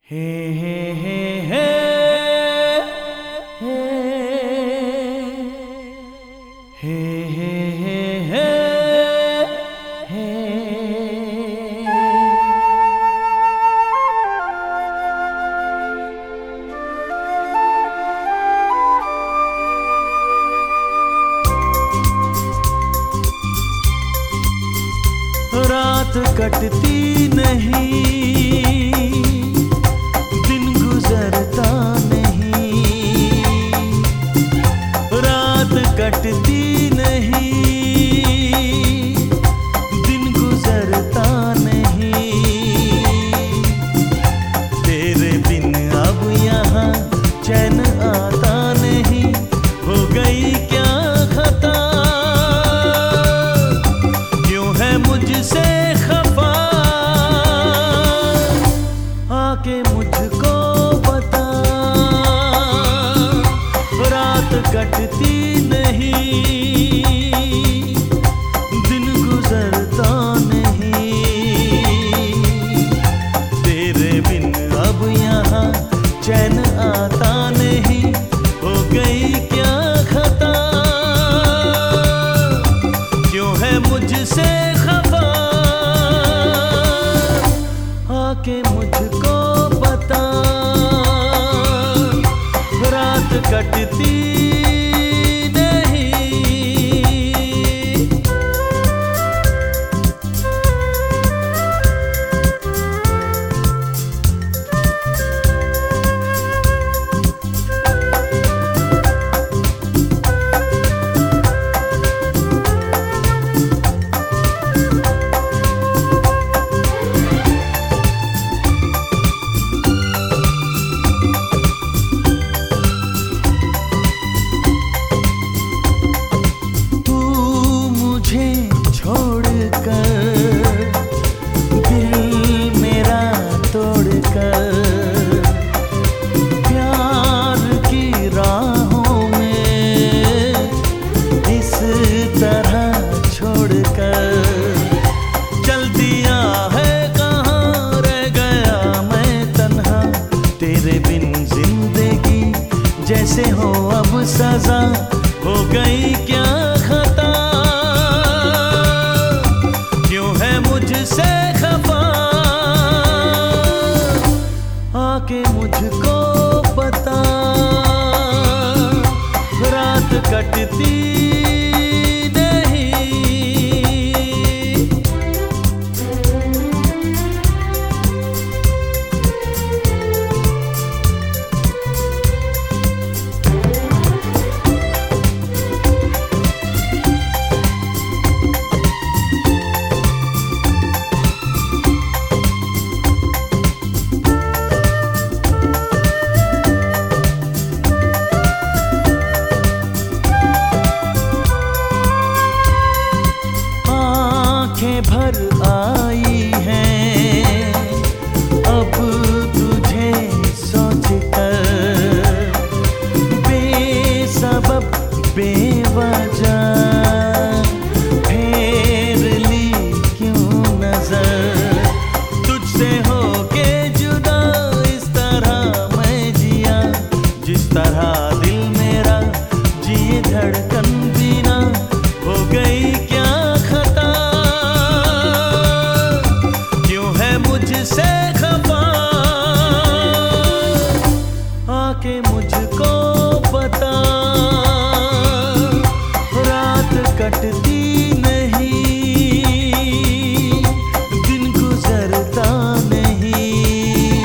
हे हे हे हे हे हे हे हे रात कटती नहीं, दिन गुजरता नहीं। रात कटती नहीं, दिन गुजरता नहीं। तेरे बिन अब यहाँ चैन आता नहीं। हो गई क्या खता, क्यों है मुझसे खफा? आके मुझको बता। रात कटती नहीं, दिन गुजरता नहीं। तेरे बिन अब यहाँ चैन आता नहीं। हो गई क्या खता, क्यों है मुझसे खफा? आके मुझको बता। रात कटती प्यार की राहों में इस तरह छोड़कर चल दिया है। कहाँ रह गया मैं तन्हा, तेरे बिन जिंदगी जैसे हो अब सजा। हो गई क्या खता, क्यों है मुझसे खफा? आके मुझको बता। रात कटती भर आई हैं अब तुझे सोच कर। बेसबब बेवजह फेर ली क्यों नजर? तुझसे होके जुदा इस तरह मैं जिया, जिस तरह दिल मेरा जिए धड़कन बिना। हो गई क्या खता, मुझसे खफा? आके मुझको बता। रात कटती नहीं, दिन गुजरता नहीं।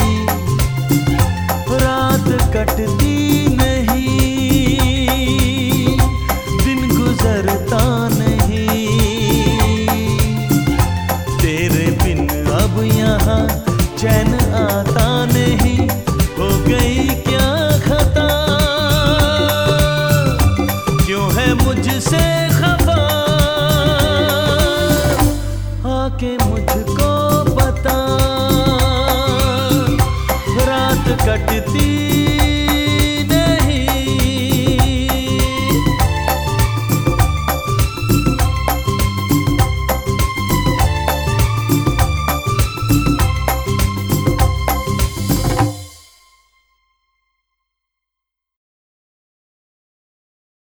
रात कटती नहीं, दिन गुजरता नहीं। तेरे बिन अब यहाँ चैन आता नहीं। हो गई क्या खता, क्यों है मुझसे खफा? आके मुझको बता। रात कटती